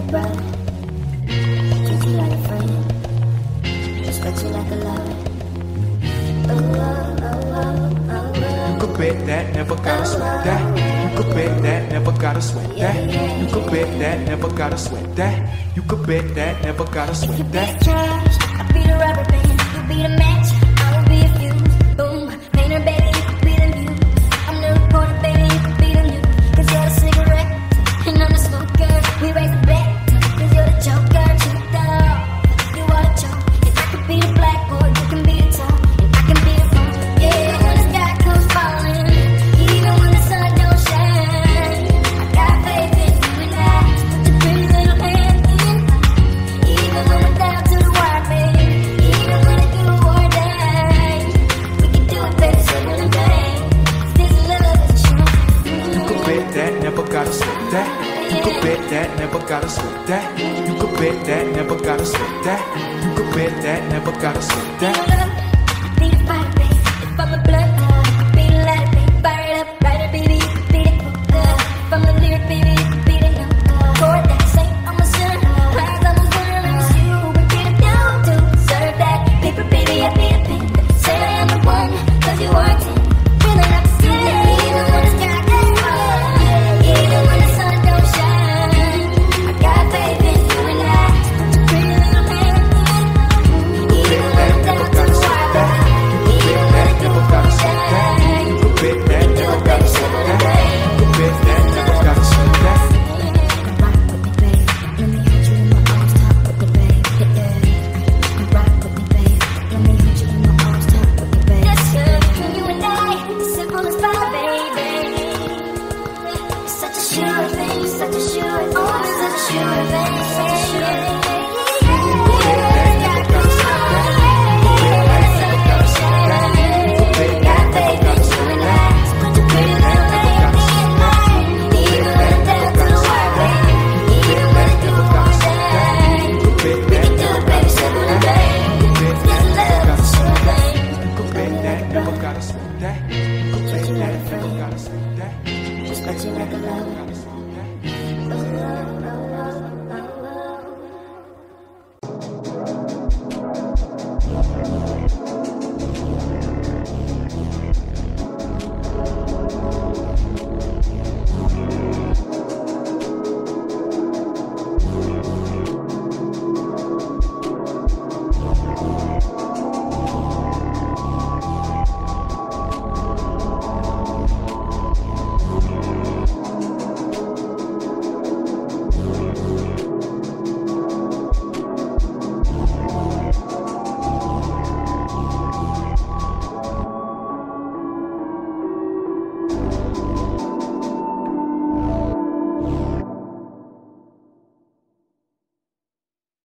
a brother, treat you like a friend, respect you like a lover. You could bet that, never gotta sweat that. You could bet that, never gotta sweat that. You could bet that, never gotta sweat that. You could bet that, never gotta sweat that. You be the trash, I'll be the rubber band. You be the match, I will be a fuse. Boom, painter, baby, you could be the muse. I'm the reporter, baby, you could be the news. Cause you're the cigarette, and I'm the smoker. We raise the bet, cause you're the joker. Truth out, you are the choke. And I could be the blackboard, you can be the top. And I can be the phone, yeah, when the sky comes falling. Even when the sun don't shine, I got faith in you and I. Put your pretty little hand in. Even when we're down to the wire, baby. Even when it's do or die, we can do it, baby, singing and bang. This love is true. You could bet that, never gotta sweat that. You could bet that, never gotta sweat that. You could bet that, never gotta sweat that. You could bet that, never gotta sweat that. Be the fire, baby. If I'm a blood, be the light, baby. Fire it up, writer, baby. You can be the cook. If I'm a lyric, baby, you can be the young chord that say I'm a sinner. Cries, I'm a sinner, and it's you. We be the down to serve that paper, baby. I be a pen. Say I am the one, cause you are too. Feeling like a sinner, even when the sky gets falling. Even when the sun don't shine, I got faith in you and I. Put your pretty little hand in. Even when I'm down to the wire, even when it do or die, You could bet that, never gotta sweat that. You could bet that, never gotta sweat that. rock with me, babe. Let me hold you in my arms, talk with me, babe. Yeah. Rock with me, babe. Let me hold you in my arms, talk with me, babe. Yes, sir. You and I, simple as fire, baby. It's such a sure thing, such a sure, oh, such a sure thing, such a sure thing.